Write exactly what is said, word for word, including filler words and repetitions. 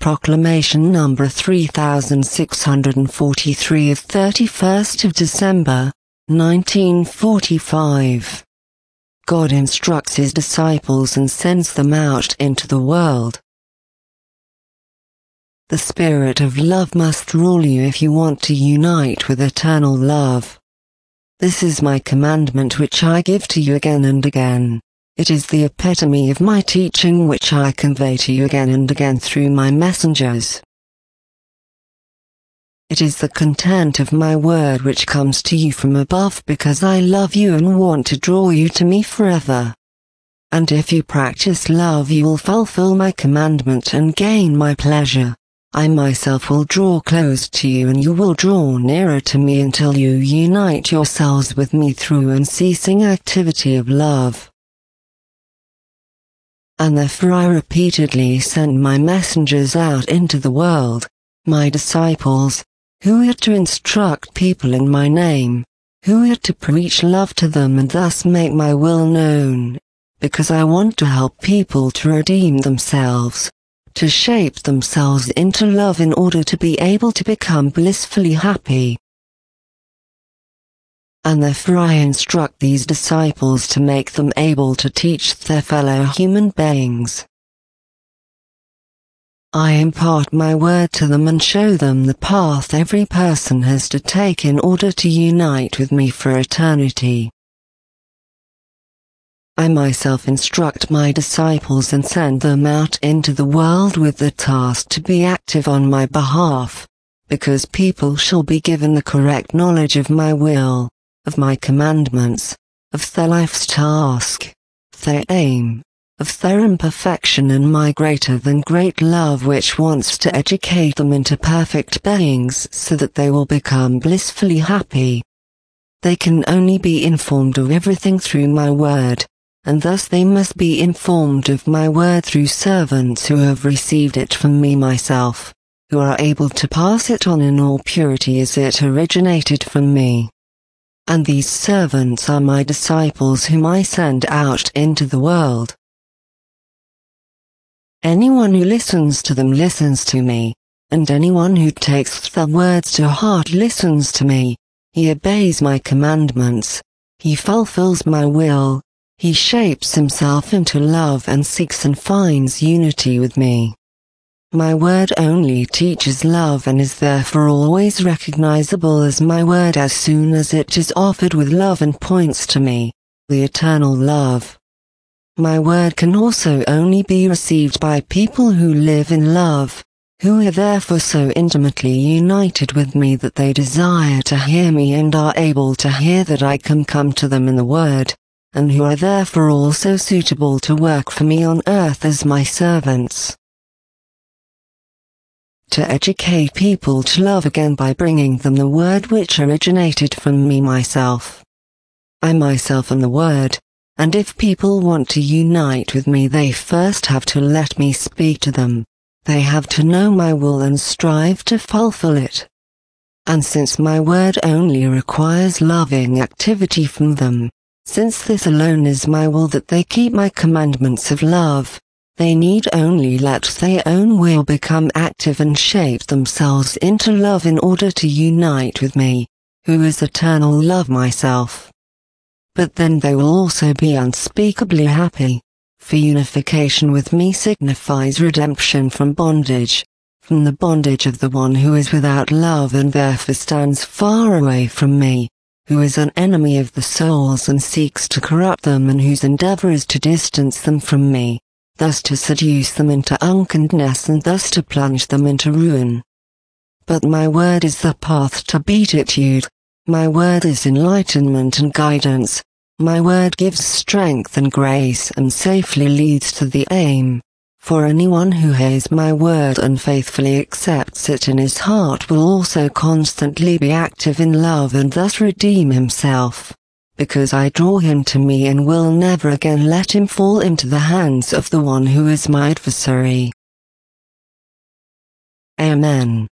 Proclamation number three thousand six hundred forty-three of thirty-first of December, nineteen forty-five. God instructs his disciples and sends them out into the world. The spirit of love must rule you if you want to unite with eternal love. This is my commandment which I give to you again and again. It is the epitome of my teaching which I convey to you again and again through my messengers. It is the content of my word which comes to you from above because I love you and want to draw you to me forever. And if you practice love you will fulfill my commandment and gain my pleasure. I myself will draw close to you and you will draw nearer to me until you unite yourselves with me through unceasing activity of love. And therefore I repeatedly send my messengers out into the world, my disciples, who are to instruct people in my name, who are to preach love to them and thus make my will known, because I want to help people to redeem themselves, to shape themselves into love in order to be able to become blissfully happy. And therefore I instruct these disciples to make them able to teach their fellow human beings. I impart my word to them and show them the path every person has to take in order to unite with me for eternity. I myself instruct my disciples and send them out into the world with the task to be active on my behalf, because people shall be given the correct knowledge of my will, of my commandments, of their life's task, their aim, of their imperfection and my greater than great love which wants to educate them into perfect beings so that they will become blissfully happy. They can only be informed of everything through my word, and thus they must be informed of my word through servants who have received it from me myself, who are able to pass it on in all purity as it originated from me. And these servants are my disciples whom I send out into the world. Anyone who listens to them listens to me, and anyone who takes their words to heart listens to me. He obeys my commandments, he fulfills my will, he shapes himself into love and seeks and finds unity with me. My word only teaches love and is therefore always recognizable as my word as soon as it is offered with love and points to me, the eternal love. My word can also only be received by people who live in love, who are therefore so intimately united with me that they desire to hear me and are able to hear that I can come to them in the word, and who are therefore also suitable to work for me on earth as my servants. To educate people to love again by bringing them the word which originated from me myself. I myself am the word, and if people want to unite with me they first have to let me speak to them, they have to know my will and strive to fulfill it. And since my word only requires loving activity from them, since this alone is my will that they keep my commandments of love, they need only let their own will become active and shape themselves into love in order to unite with me, who is eternal love myself. But then they will also be unspeakably happy, for unification with me signifies redemption from bondage, from the bondage of the one who is without love and therefore stands far away from me, who is an enemy of the souls and seeks to corrupt them and whose endeavor is to distance them from me, thus to seduce them into unkindness and thus to plunge them into ruin. But my word is the path to beatitude, my word is enlightenment and guidance, my word gives strength and grace and safely leads to the aim, for anyone who hears my word and faithfully accepts it in his heart will also constantly be active in love and thus redeem himself, because I draw him to me and will never again let him fall into the hands of the one who is my adversary. Amen.